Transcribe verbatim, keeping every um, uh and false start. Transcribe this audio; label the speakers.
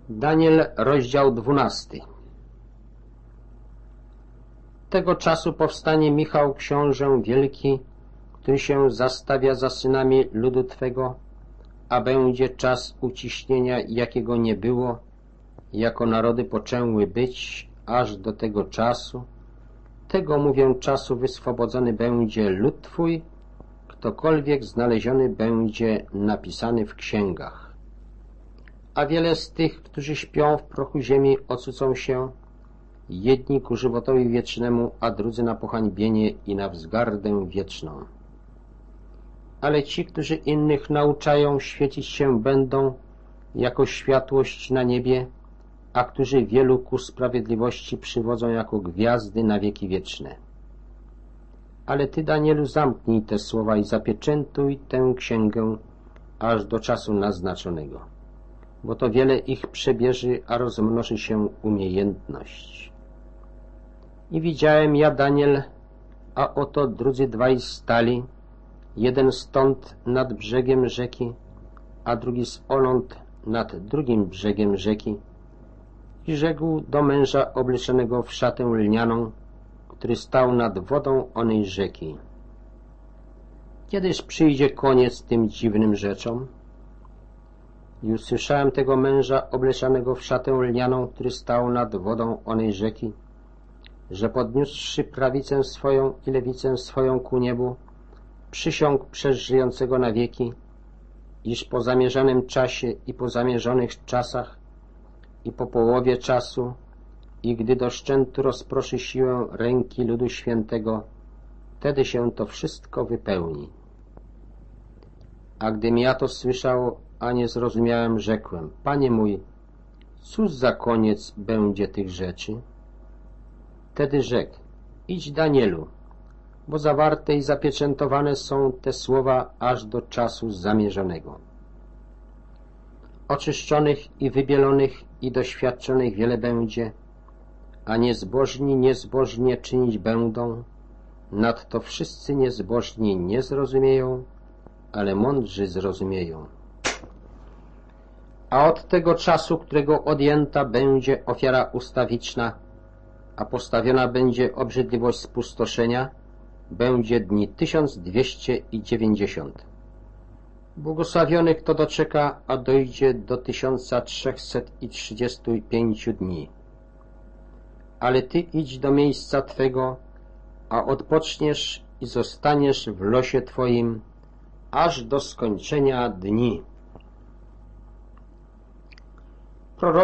Speaker 1: Daniel, rozdział dwunasty. Tego czasu powstanie Michał, książę wielki, który się zastawia za synami ludu Twego, a będzie czas uciśnienia, jakiego nie było, jako narody poczęły być, aż do tego czasu. Tego, mówię, czasu wyswobodzony będzie lud Twój, ktokolwiek znaleziony będzie napisany w księgach. A wiele z tych, którzy śpią w prochu ziemi, ocucą się, jedni ku żywotowi wiecznemu, a drudzy na pohańbienie i na wzgardę wieczną. Ale ci, którzy innych nauczają, świecić się będą jako światłość na niebie, a którzy wielu ku sprawiedliwości przywodzą jako gwiazdy na wieki wieczne. Ale Ty, Danielu, zamknij te słowa i zapieczętuj tę księgę aż do czasu naznaczonego, bo to wiele ich przebieży, a rozmnoży się umiejętność. I widziałem ja, Daniel, a oto drudzy dwaj stali, jeden stąd nad brzegiem rzeki, a drugi z onąd nad drugim brzegiem rzeki, i rzekł do męża obleczonego w szatę lnianą, który stał nad wodą onej rzeki: Kiedyż przyjdzie koniec tym dziwnym rzeczom? I usłyszałem tego męża obleczonego w szatę lnianą, który stał nad wodą onej rzeki, że podniósłszy prawicę swoją i lewicę swoją ku niebu, przysiągł przez żyjącego na wieki, iż po zamierzonym czasie i po zamierzonych czasach i po połowie czasu, i gdy do szczętu rozproszy siłę ręki ludu świętego, wtedy się to wszystko wypełni. A gdym ja to słyszał, a nie zrozumiałem, rzekłem: Panie mój, cóż za koniec będzie tych rzeczy? Wtedy rzekł: Idź, Danielu, bo zawarte i zapieczętowane są te słowa aż do czasu zamierzonego. Oczyszczonych i wybielonych i doświadczonych wiele będzie, a niezbożni niezbożnie czynić będą, nadto wszyscy niezbożni nie zrozumieją, ale mądrzy zrozumieją. A od tego czasu, którego odjęta będzie ofiara ustawiczna, a postawiona będzie obrzydliwość spustoszenia, będzie dni tysiąc dwieście dziewięćdziesiąt. Błogosławiony, kto doczeka, a dojdzie do tysiąca trzechset trzydziestu pięciu dni. Ale Ty idź do miejsca Twego, a odpoczniesz i zostaniesz w losie Twoim, aż do skończenia dni.